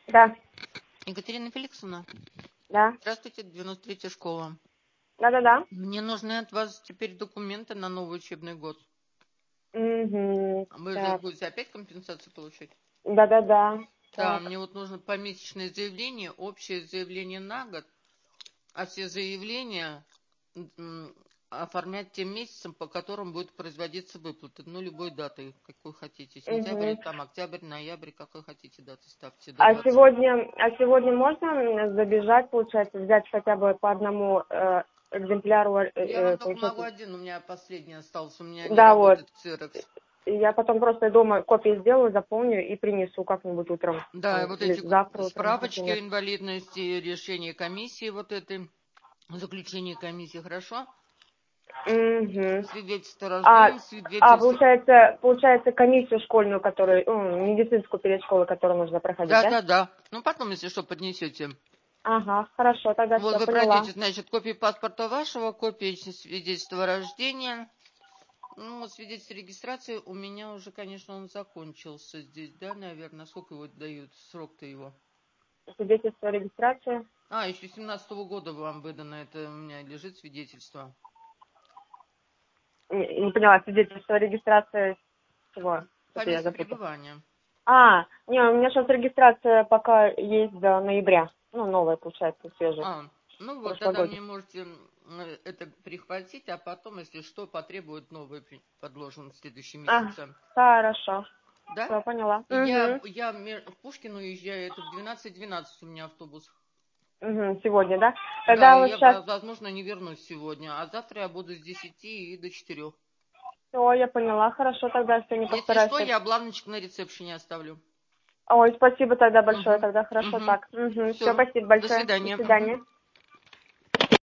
Да, Екатерина Феликсовна, да. здравствуйте, 93-я школа. Да-да-да. Мне нужны от вас теперь документы на новый учебный год. Угу. Вы же Так. будете опять компенсацию получать? Да-да-да. Да, Так. мне вот нужно помесячное заявление, общее заявление на год, а все заявления оформлять тем месяцем, по которым будет производиться выплаты. Ну, любой датой, какой хотите. Сентябрь, Угу. там, октябрь, ноябрь, какой хотите даты ставьте. До А 20. сегодня можно забежать, получается, взять хотя бы по одному экземпляру, Я вам только могу получается? один, у меня последний остался, у меня не Да, вот. работает ксерокс. Я потом просто дома копии сделаю, заполню и принесу как-нибудь утром. Да, и вот Или эти завтра утром, справочки например. о инвалидности, решение комиссии вот этой, заключение комиссии, хорошо? Угу. Свидетельство о рождении, свидетельство... Получается, комиссию школьную, которую, медицинскую перед школой, которую нужно проходить, Да, да? да, да. Ну, потом, если что, поднесете. Ага, хорошо, тогда Вот все, вы поняла. пройдете, значит, копии паспорта вашего, копии свидетельства о рождении. Ну, вот свидетельство регистрации у меня уже, конечно, он закончился здесь, да, наверное. Сколько его дают? Срок-то его? Свидетельство о регистрации. А, еще 17-го года вам выдано, это у меня лежит свидетельство. Не поняла, свидетельство о регистрации чего? По Это я месту запутала. пребывания. Не, у меня сейчас регистрация пока есть до ноября. Ну, новая, получается, свежая, Ну вот, тогда прошлогодняя. мне можете это прихватить, а потом, если что, потребует новый подложен в следующий месяц. Хорошо. Да? Все, поняла. Я в Пушкин уезжаю, это в 12:12 у меня автобус. Угу, сегодня, да? Да, Тогда вот я, сейчас, возможно, не вернусь сегодня, а завтра я буду с 10 и до 4. все, я поняла. Хорошо, тогда сегодня Если постараюсь. что, я бланочку на ресепшене оставлю. Ой, спасибо тогда большое, Угу, тогда хорошо угу. так. Угу, все, Все, спасибо до большое. До свидания. Угу. свидания.